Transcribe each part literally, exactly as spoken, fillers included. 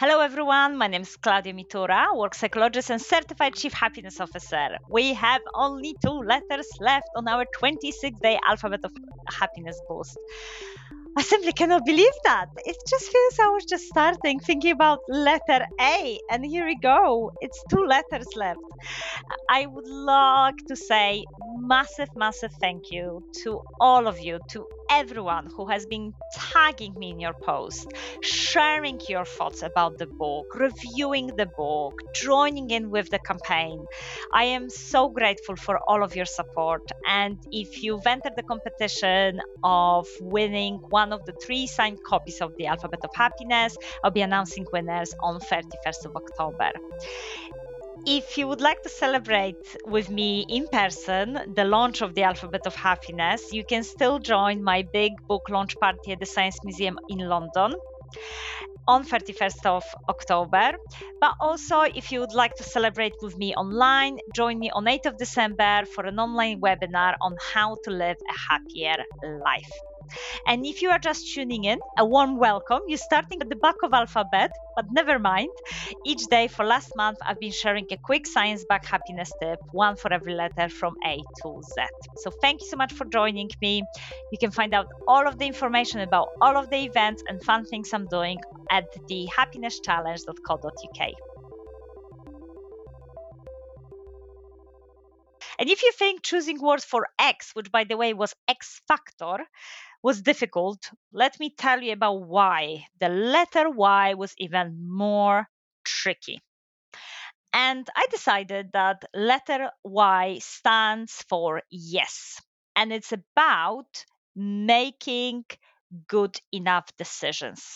Hello, everyone. My name is Claudia Mitura, work psychologist and certified chief happiness officer. We have only two letters left on our twenty-six day alphabet of happiness boost. I simply cannot believe that. It just feels I was just starting thinking about letter A, and here we go. It's two letters left. I would like to say massive, massive thank you to all of you, to everyone who has been tagging me in your post, sharing your thoughts about the book, reviewing the book, joining in with the campaign. I am so grateful for all of your support. And if you've entered the competition of winning one of the three signed copies of the Alphabet of Happiness, I'll be announcing winners on thirty-first of October. If you would like to celebrate with me in person the launch of the Alphabet of Happiness, you can still join my big book launch party at the Science Museum in London on thirty-first of October. But also, if you would like to celebrate with me online, join me on eighth of December for an online webinar on how to live a happier life. And if you are just tuning in, a warm welcome. You're starting at the back of alphabet, but never mind. Each day for last month, I've been sharing a quick science back happiness tip, one for every letter from A to Z. So thank you so much for joining me. You can find out all of the information about all of the events and fun things I'm doing at the happiness challenge dot co dot u k. And if you think choosing words for X, which by the way was X Factor, was difficult, let me tell you about why. The letter Y was even more tricky. And I decided that letter Y stands for yes. And it's about making good enough decisions.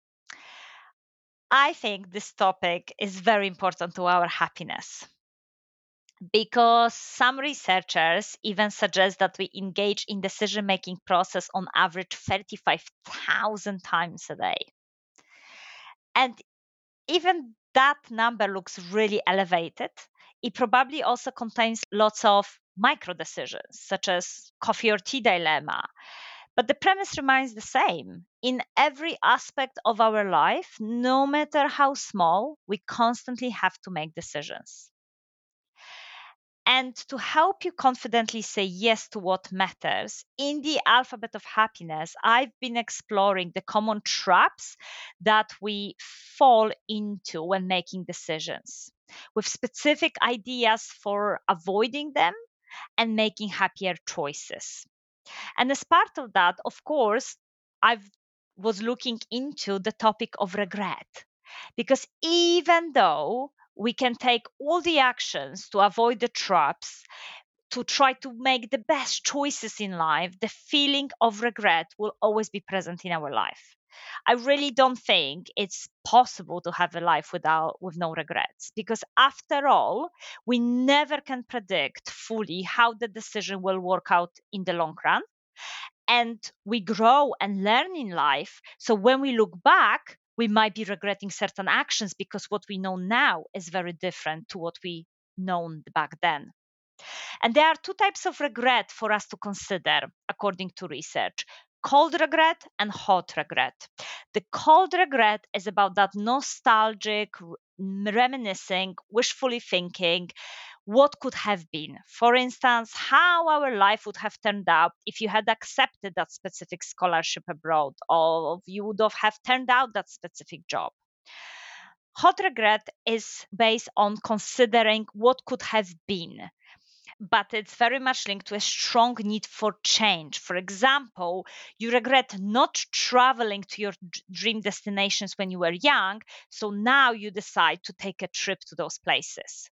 I think this topic is very important to our happiness, because some researchers even suggest that we engage in decision making process on average thirty-five thousand times a day. And even that number looks really elevated. It probably also contains lots of micro decisions, such as coffee or tea dilemma. But the premise remains the same. In every aspect of our life, no matter how small, we constantly have to make decisions. And to help you confidently say yes to what matters, in the Alphabet of Happiness, I've been exploring the common traps that we fall into when making decisions, with specific ideas for avoiding them and making happier choices. And as part of that, of course, I was looking into the topic of regret, because even though we can take all the actions to avoid the traps, to try to make the best choices in life, the feeling of regret will always be present in our life. I really don't think it's possible to have a life without with no regrets, because after all, we never can predict fully how the decision will work out in the long run. And we grow and learn in life. So when we look back, we might be regretting certain actions because what we know now is very different to what we known back then. And there are two types of regret for us to consider, according to research: cold regret and hot regret. The cold regret is about that nostalgic, reminiscing, wishfully thinking what could have been. For instance, how our life would have turned out if you had accepted that specific scholarship abroad, or if you would have have turned out that specific job. Hot regret is based on considering what could have been, but it's very much linked to a strong need for change. For example, you regret not traveling to your dream destinations when you were young, so now you decide to take a trip to those places.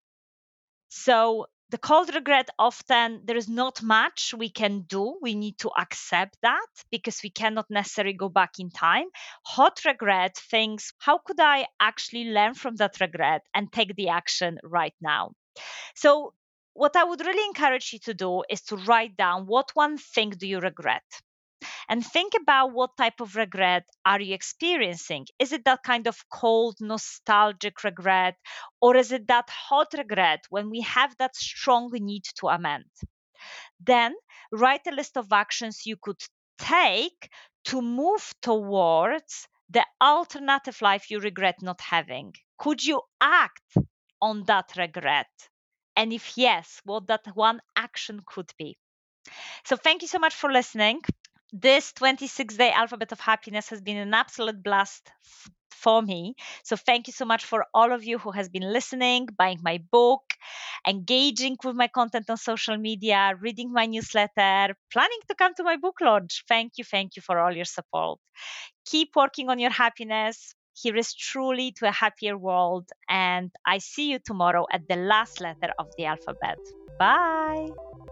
So the cold regret, often there is not much we can do. We need to accept that because we cannot necessarily go back in time. Hot regret thinks, how could I actually learn from that regret and take the action right now? So what I would really encourage you to do is to write down what one thing do you regret, and think about what type of regret are you experiencing. Is it that kind of cold, nostalgic regret, or is it that hot regret when we have that strong need to amend? Then write a list of actions you could take to move towards the alternative life you regret not having? Could you act on that regret? And if yes, what that one action could be? So thank you so much for listening. This twenty-six day alphabet of happiness has been an absolute blast f- for me. So thank you so much for all of you who has been listening, buying my book, engaging with my content on social media, reading my newsletter, planning to come to my book launch. Thank you, thank you for all your support. Keep working on your happiness. Here is truly to a happier world. And I see you tomorrow at the last letter of the alphabet. Bye.